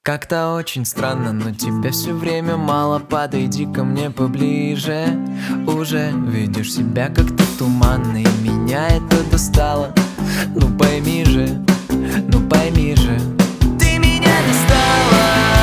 Как-то очень странно, но тебе все время мало. Подойди ко мне поближе. Уже видишь себя как-то туманно, и меня это достало. Ну пойми же, ну пойми же, ты меня достала.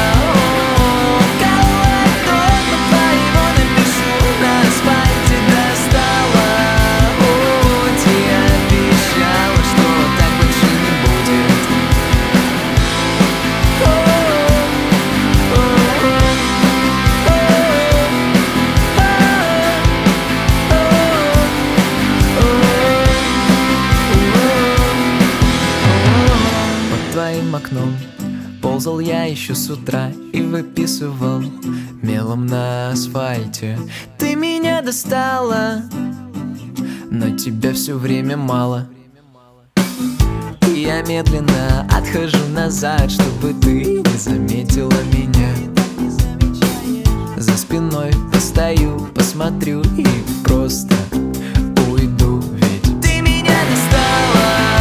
Твоим окном ползал я еще с утра и выписывал мелом на асфальте. Ты меня достала, но тебя все время мало. И я медленно отхожу назад, чтобы ты не заметила меня. За спиной постою, посмотрю и просто уйду, ведь ты меня достала.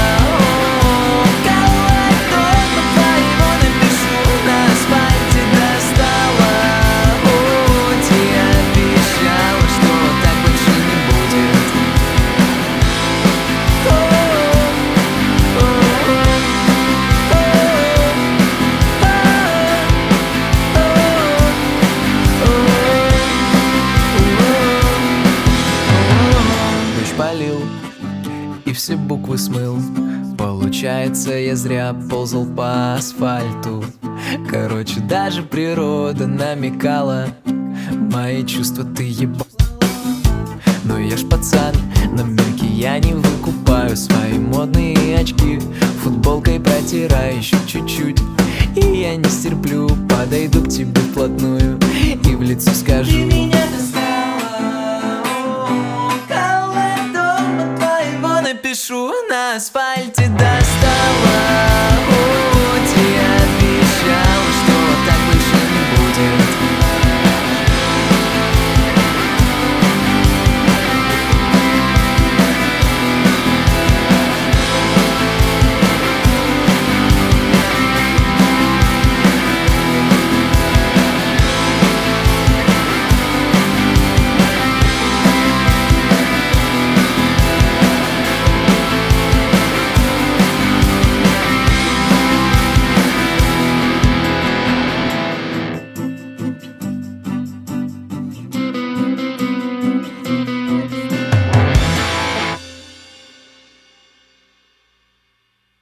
Полил и все буквы смыл. Получается, я зря ползал по асфальту. Короче, даже природа намекала. Мои чувства ты ебал. Но я ж пацан, намеки я не выкупаю. Свои модные очки футболкой протираю еще чуть-чуть. И я не стерплю, подойду к тебе вплотную и в лицо скажу: ты меня напишу на асфальте, да.